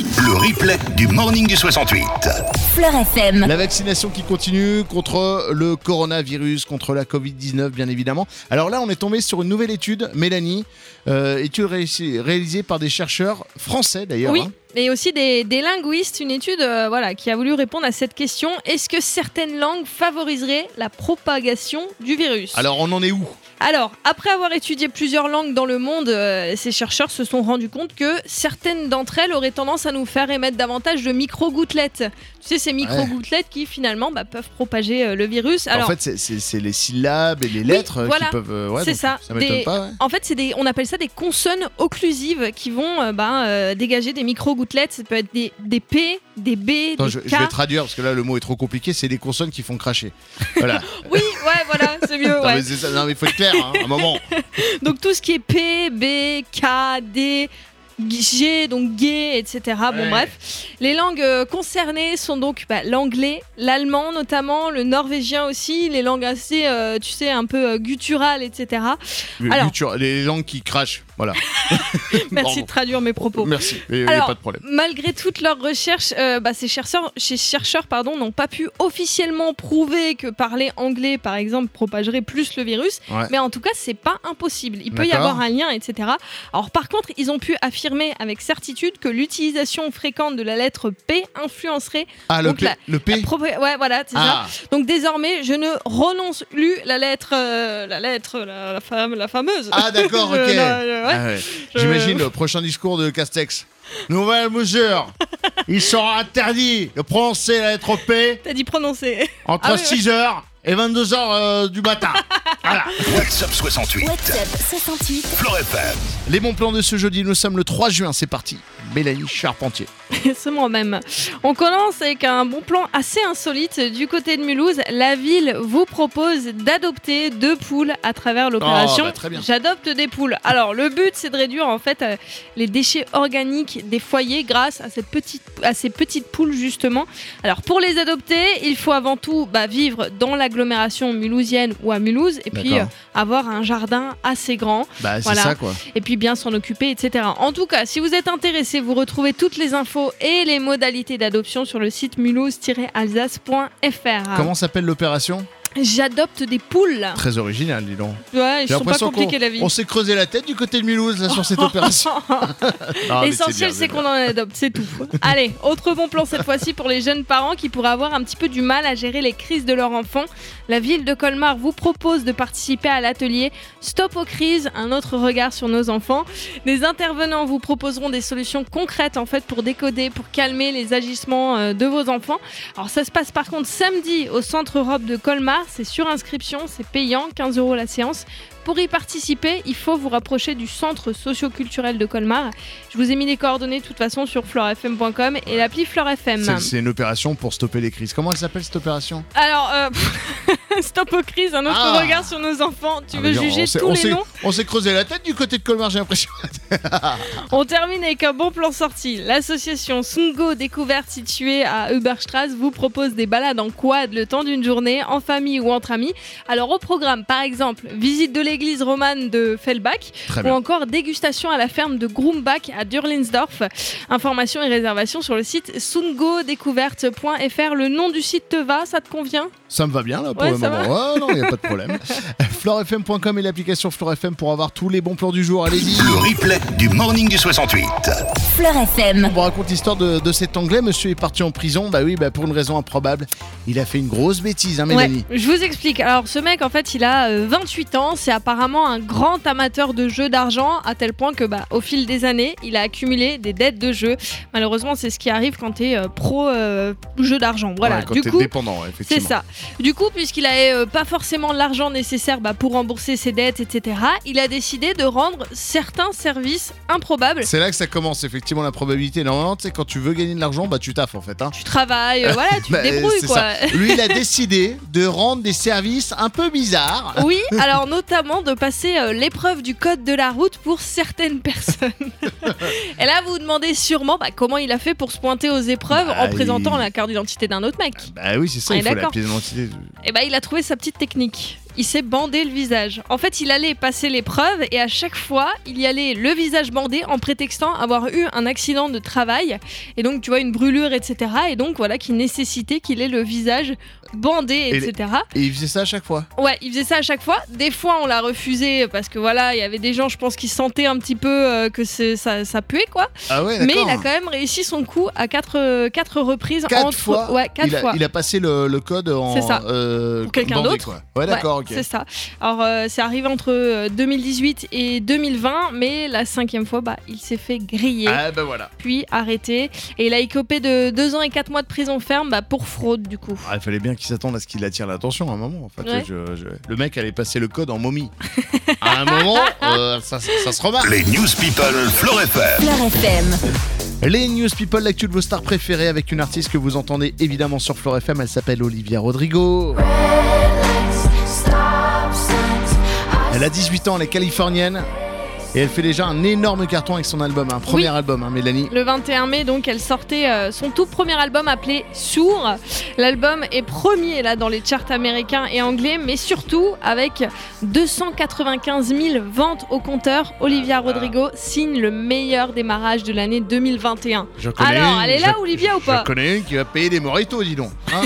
Le replay du Morning du 68. Fleur FM. La vaccination qui continue contre le coronavirus, contre la Covid-19 bien évidemment. Alors là on est tombé sur une nouvelle étude, Mélanie, étude réalisée par des chercheurs français d'ailleurs. Oui. Et aussi des linguistes, une étude qui a voulu répondre à cette question. Est-ce que certaines langues favoriseraient la propagation du virus ? Alors on en est où ? Alors, après avoir étudié plusieurs langues dans le monde, ces chercheurs se sont rendus compte que certaines d'entre elles auraient tendance à nous faire émettre davantage de micro-gouttelettes. Tu sais, ces micro-gouttelettes qui finalement peuvent propager le virus. Alors, en fait, c'est les syllabes et les lettres qui peuvent... c'est ça. Ça m'étonne pas. Ouais. En fait, on appelle ça des consonnes occlusives qui vont dégager des micro-gouttelettes. Ça peut être des P, des B, Attends, des je K. vais traduire parce que là le mot est trop compliqué. C'est des consonnes qui font cracher. Voilà. Oui, voilà, c'est mieux. Non, mais c'est ça. Non, mais il faut être clair, hein, un moment. Donc tout ce qui est P, B, K, D, G, donc gay, etc. Bon bref, les langues concernées sont donc l'anglais, l'allemand notamment, le norvégien aussi, les langues assez, un peu gutturales, etc. Alors, les langues qui crachent, voilà. Merci de traduire mes propos. Merci, il n'y a pas de problème. Malgré toutes leurs recherches, ces chercheurs n'ont pas pu officiellement prouver que parler anglais, par exemple, propagerait plus le virus, mais en tout cas, c'est pas impossible. Il peut y avoir un lien, etc. Alors par contre, ils ont pu affirmer avec certitude que l'utilisation fréquente de la lettre P influencerait le P. C'est ça. Donc désormais, je ne renonce plus la fameuse. Ah d'accord, ok. J'imagine le prochain discours de Castex. Nouvelle mesure. Il sera interdit de prononcer la lettre P. T'as dit prononcer. Entre 6h et 22h du matin. Voilà. WhatsApp 68. Fleur FM. Les bons plans de ce jeudi, nous sommes le 3 juin, c'est parti. Mélanie Charpentier. C'est moi-même. On commence avec un bon plan assez insolite. Du côté de Mulhouse, la ville vous propose d'adopter 2 poules à travers l'opération très bien. J'adopte des poules. Alors le but, c'est de réduire en fait les déchets organiques des foyers grâce à ces petites poules justement. Alors pour les adopter, il faut avant tout vivre dans l'agglomération mulhousienne ou à Mulhouse et puis avoir un jardin assez grand. C'est ça quoi. Et puis bien s'en occuper, etc. En tout cas, si vous êtes intéressé, vous retrouvez toutes les infos et les modalités d'adoption sur le site mulhouse-alsace.fr. Comment s'appelle l'opération ? J'adopte des poules. Très original, dis donc. Ouais, ils sont pas compliqués la vie. On s'est creusé la tête du côté de Mulhouse là, sur cette opération. L'essentiel, c'est qu'on en adopte, c'est tout. Allez, autre bon plan cette fois-ci pour les jeunes parents qui pourraient avoir un petit peu du mal à gérer les crises de leur enfant. La ville de Colmar vous propose de participer à l'atelier Stop aux crises, un autre regard sur nos enfants. Les intervenants vous proposeront des solutions concrètes en fait pour décoder, pour calmer les agissements de vos enfants. Alors ça se passe par contre samedi au Centre Europe de Colmar. C'est sur inscription, c'est payant, 15 € la séance. Pour y participer, il faut vous rapprocher du centre socio-culturel de Colmar. Je vous ai mis les coordonnées de toute façon sur fleurfm.com et l'appli Fleur FM. C'est une opération pour stopper les crises. Comment elle s'appelle cette opération ? Alors, Stop aux crises, un autre regard sur nos enfants. Tu veux juger tous les noms ? On s'est creusé la tête du côté de Colmar, j'ai l'impression. On termine avec un bon plan sorti. L'association Sungo Découverte située à Huberstrasse vous propose des balades en quad le temps d'une journée, en famille ou entre amis. Alors au programme, par exemple, visite de l'église romane de Fellbach ou encore dégustation à la ferme de Grumbach à Durlinsdorf. Informations et réservations sur le site sungodécouverte.fr. Le nom du site te va, ça te convient ? Ça me va bien là pour le moment. Non, il n'y a pas de problème. Fleurfm.com et l'application Fleur FM pour avoir tous les bons plans du jour. Allez-y. Le replay du Morning du 68. Fleur FM. On vous raconte l'histoire de cet Anglais. Monsieur est parti en prison. Pour une raison improbable. Il a fait une grosse bêtise, hein, Mélanie. Je vous explique. Alors, ce mec, en fait, il a 28 ans. C'est apparemment un grand amateur de jeux d'argent, à tel point que, au fil des années, il a accumulé des dettes de jeux. Malheureusement, c'est ce qui arrive quand tu es pro jeu d'argent. Voilà. Quand tu es dépendant, effectivement. C'est ça. Du coup, puisqu'il n'avait pas forcément l'argent nécessaire pour rembourser ses dettes, etc., il a décidé de rendre certains services improbables. C'est là que ça commence, effectivement, la probabilité. Normalement, tu sais, quand tu veux gagner de l'argent, tu taffes en fait. Hein. Tu travailles, tu te débrouilles, quoi. Lui, il a décidé de rendre des services un peu bizarres. Oui, alors notamment de passer l'épreuve du code de la route pour certaines personnes. Et là, vous vous demandez sûrement comment il a fait pour se pointer aux épreuves en présentant la carte d'identité d'un autre mec. Oui, c'est ça, il faut la pièce d'identité. Et il a trouvé sa petite technique. il s'est bandé le visage. En fait, il allait passer l'épreuve et à chaque fois, il y allait le visage bandé en prétextant avoir eu un accident de travail et donc tu vois une brûlure, etc. Et donc voilà, qui nécessitait qu'il ait le visage bandé, etc. Et il faisait ça à chaque fois. Ouais, il faisait ça à chaque fois. Des fois, on l'a refusé parce que voilà, il y avait des gens, je pense, qui sentaient un petit peu que ça puait, quoi. Ah ouais, d'accord. Mais il a quand même réussi son coup à 4 reprises. 4 fois. Ouais, 4 fois. Il a passé le code en. C'est ça. Pour quelqu'un bandé, d'autre. quoi. Ouais, d'accord, ok. C'est ça. Alors, c'est arrivé entre 2018 et 2020, mais la 5e fois, il s'est fait griller. Ah bah voilà. Puis arrêté. Et il a écopé de 2 ans et 4 mois de prison ferme pour fraude, du coup. Ah, il fallait bien qu'il s'attende à ce qu'il attire l'attention à un moment. En fait, ouais. Le mec allait passer le code en momie. À un moment, ça se remarque. Les News People, Flore FM. Flore FM. Les News People, l'actu de vos stars préférées avec une artiste que vous entendez évidemment sur Flore FM. Elle s'appelle Olivia Rodrigo. Elle a 18 ans, elle est californienne. Et elle fait déjà un énorme carton avec son album, un premier album, Mélanie. Le 21 mai, donc, elle sortait son tout premier album appelé Sourd. L'album est premier là dans les charts américains et anglais, mais surtout avec 295 000 ventes au compteur. Olivia Rodrigo signe le meilleur démarrage de l'année 2021. Alors, elle est là, Olivia, ou pas? Je connais une qui va payer des mojitos, dis donc. Hein.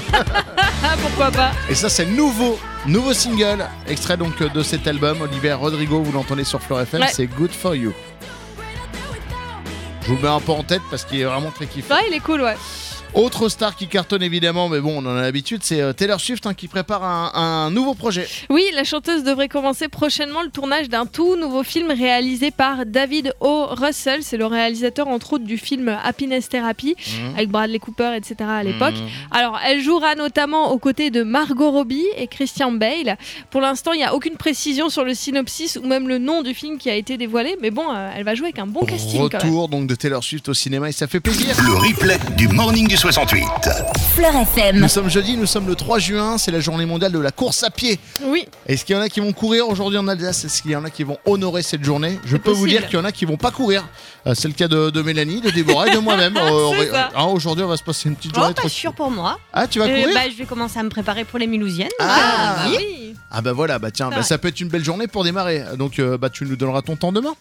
Pourquoi pas? Et ça, c'est le nouveau single, extrait donc de cet album. Olivia Rodrigo, vous l'entendez sur Flore FM, c'est Good For You. Je vous le mets un peu en tête parce qu'il est vraiment très kiffant. Ouais, il est cool, ouais. Autre star qui cartonne évidemment, mais bon, on en a l'habitude, c'est Taylor Swift qui prépare un nouveau projet. Oui, la chanteuse devrait commencer prochainement le tournage d'un tout nouveau film réalisé par David O. Russell. C'est le réalisateur entre autres du film Happiness Therapy avec Bradley Cooper, etc. à l'époque. Alors, elle jouera notamment aux côtés de Margot Robbie et Christian Bale. Pour l'instant, il n'y a aucune précision sur le synopsis ou même le nom du film qui a été dévoilé, mais bon, elle va jouer avec un bon casting. Retour donc de Taylor Swift au cinéma et ça fait plaisir. Le replay du Morning du 68. Flore FM. Nous sommes jeudi, nous sommes le 3 juin, c'est la journée mondiale de la course à pied. Oui. Est-ce qu'il y en a qui vont courir aujourd'hui en Alsace? Est-ce qu'il y en a qui vont honorer cette journée? Je peux vous dire qu'il y en a qui vont pas courir. C'est le cas de Mélanie, de Déborah et de moi-même. Aujourd'hui, on va se passer une petite journée. Pas sûr pour moi. Ah, tu vas courir? Je vais commencer à me préparer pour les Mulhousiennes. Oui. Ah bah voilà, tiens, ça peut être une belle journée pour démarrer. Donc tu nous donneras ton temps demain.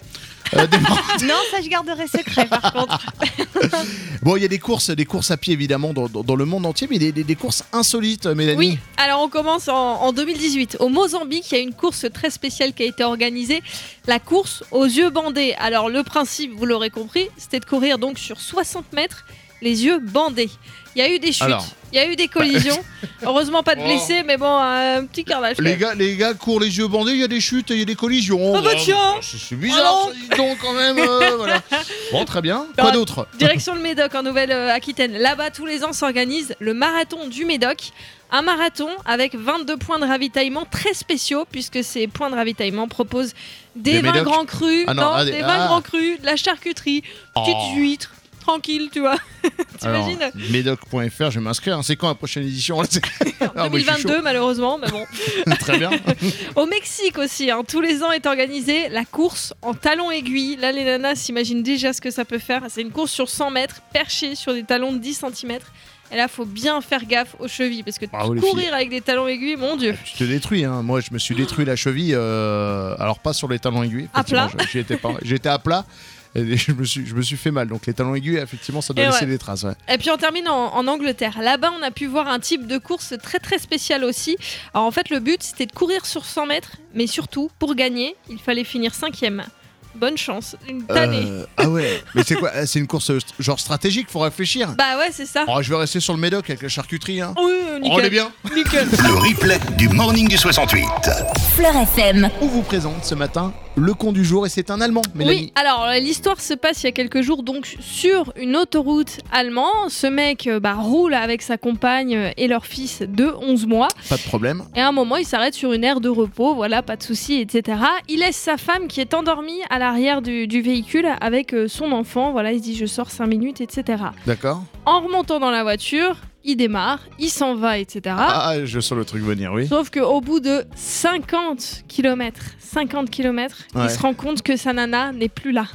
Non, ça je garderai secret par contre. Bon, il y a des courses à pied évidemment dans le monde entier, mais des courses insolites, Mélanie. Oui, alors on commence en 2018. Au Mozambique, il y a une course très spéciale qui a été organisée, la course aux yeux bandés. Alors le principe, vous l'aurez compris, c'était de courir donc sur 60 mètres, les yeux bandés. Il y a eu des chutes, il y a eu des collisions. Heureusement pas de blessés, mais bon, un petit carnage. Les gars courent les yeux bandés, il y a des chutes, il y a des collisions. Ah bah tiens, c'est bizarre, ça, dis donc quand même. Voilà. Bon, très bien. Quoi d'autre? Direction le Médoc en Nouvelle-Aquitaine. Là-bas, tous les ans s'organise le marathon du Médoc. Un marathon avec 22 points de ravitaillement très spéciaux, puisque ces points de ravitaillement proposent des vins grands crus, des vins grands crus, de la charcuterie, petites huîtres. Tranquille, tu vois. T'imagines? Médoc.fr, je vais m'inscrire. C'est quand la prochaine édition? En 2022, malheureusement, mais bon. Très bien. Au Mexique aussi, tous les ans est organisée la course en talons aiguilles. Là, les nanas s'imaginent déjà ce que ça peut faire. C'est une course sur 100 mètres, perchée sur des talons de 10 cm. Et là, faut bien faire gaffe aux chevilles, parce que courir avec des talons aiguilles, mon Dieu. Tu te détruis, Moi, je me suis détruit la cheville. Alors, pas sur les talons aiguilles. À plat. J'étais à plat. Et je me suis fait mal. Donc les talons aiguilles, effectivement, ça doit laisser des traces. Ouais. Et puis on termine en Angleterre. Là-bas, on a pu voir un type de course très très spécial aussi. Alors en fait, le but, c'était de courir sur 100 mètres, mais surtout, pour gagner, il fallait finir 5e. Bonne chance, une tannée. Ah ouais, mais c'est quoi? C'est une course genre stratégique, faut réfléchir. Bah ouais, c'est ça. Je vais rester sur le Médoc avec la charcuterie. Oui, nickel. On est bien. Nickel. Le replay du Morning du 68. Flore FM. On vous présente ce matin le con du jour et c'est un Allemand, Mélanie. Oui, alors l'histoire se passe il y a quelques jours donc sur une autoroute allemande. Ce mec roule avec sa compagne et leur fils de 11 mois. Pas de problème. Et à un moment, il s'arrête sur une aire de repos, voilà, pas de souci, etc. Il laisse sa femme qui est endormie à l'arrière du véhicule avec son enfant. Voilà, il se dit je sors 5 minutes, etc. D'accord. En remontant dans la voiture, il démarre, il s'en va, etc. Je sens le truc venir, oui. Sauf qu'au bout de 50 km, il se rend compte que sa nana n'est plus là.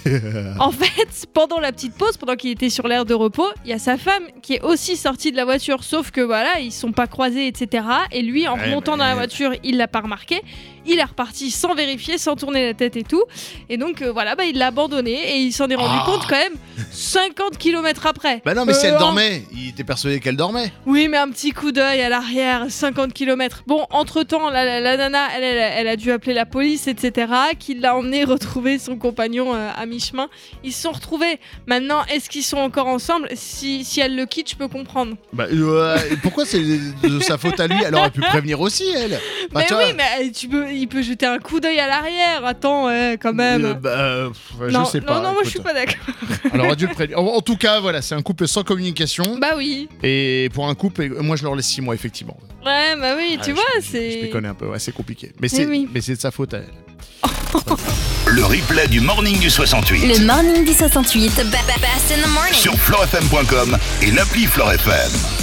En fait, pendant la petite pause, pendant qu'il était sur l'aire de repos, il y a sa femme qui est aussi sortie de la voiture. Sauf que voilà, ils sont pas croisés, etc. Et lui, en remontant dans la voiture, il l'a pas remarqué. Il est reparti sans vérifier, sans tourner la tête et tout. Et donc il l'a abandonné et il s'en est rendu compte quand même 50 km après. Bah non, mais si elle dormait, il était persuadé qu'elle dormait. Oui, mais un petit coup d'œil à l'arrière, 50 km. Bon, entre-temps, la nana, elle a dû appeler la police, etc. Qui l'a emmené retrouver son compagnon à mi-chemin. Ils se sont retrouvés. Maintenant, est-ce qu'ils sont encore ensemble ? Si elle le quitte, je peux comprendre. Bah, pourquoi c'est de sa faute à lui ? Elle aurait pu prévenir aussi, elle. Bah, mais oui, mais il peut jeter un coup d'œil à l'arrière. Attends, quand même. Je sais pas. Non, moi je suis pas d'accord. Elle aurait dû le prévenir. En tout cas, voilà, c'est un couple sans communication. Bah oui. Et pour un couple, moi je leur laisse 6 mois, effectivement. Ouais, bah oui, tu vois, c'est. Je les connais un peu, ouais, c'est compliqué. Mais c'est de sa faute à elle. Le replay du Morning du 68. Le Morning du 68. Best in the morning. Sur florefm.com et l'appli Flore FM.